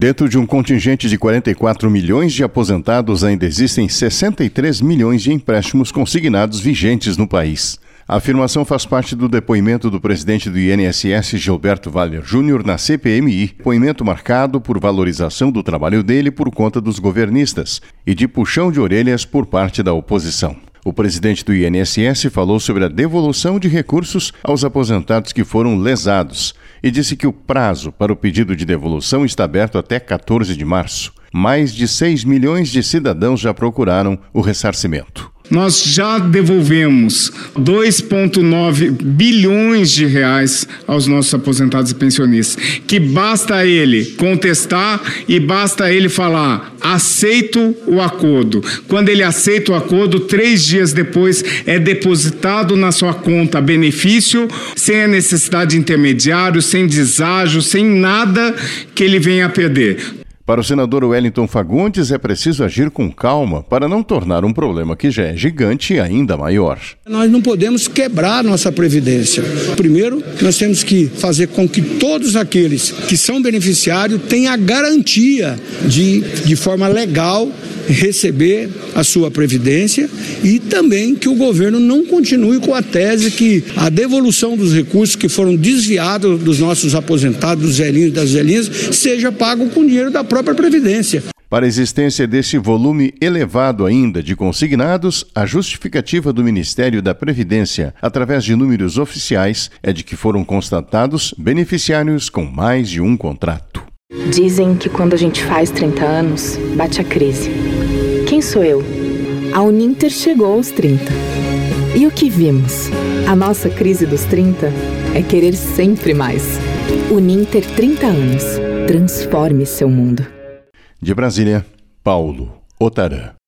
Dentro de um contingente de 44 milhões de aposentados, ainda existem 63 milhões de empréstimos consignados vigentes no país. A afirmação faz parte do depoimento do presidente do INSS, Gilberto Valler Júnior, na CPMI, depoimento marcado por valorização do trabalho dele por conta dos governistas e de puxão de orelhas por parte da oposição. O presidente do INSS falou sobre a devolução de recursos aos aposentados que foram lesados e disse que o prazo para o pedido de devolução está aberto até 14 de março. Mais de 6 milhões de cidadãos já procuraram o ressarcimento. Nós já devolvemos 2,9 bilhões de reais aos nossos aposentados e pensionistas, que basta ele contestar e basta ele falar, aceito o acordo. Quando ele aceita o acordo, 3 dias depois é depositado na sua conta benefício, sem a necessidade de intermediário, sem deságio, sem nada que ele venha a perder. Para o senador Wellington Fagundes, é preciso agir com calma para não tornar um problema que já é gigante ainda maior. Nós não podemos quebrar nossa Previdência. Primeiro, nós temos que fazer com que todos aqueles que são beneficiários tenham a garantia de forma legal, receber a sua Previdência e também que o governo não continue com a tese que a devolução dos recursos que foram desviados dos nossos aposentados, dos velhinhos e das velhinhas, seja pago com dinheiro da própria Previdência. Para a existência desse volume elevado ainda de consignados, a justificativa do Ministério da Previdência, através de números oficiais, é de que foram constatados beneficiários com mais de um contrato. Dizem que quando a gente faz 30 anos, bate a crise. Quem sou eu? A Uninter chegou aos 30. E o que vimos? A nossa crise dos 30 é querer sempre mais. Uninter 30 anos. Transforme seu mundo. De Brasília, Paulo Otarã.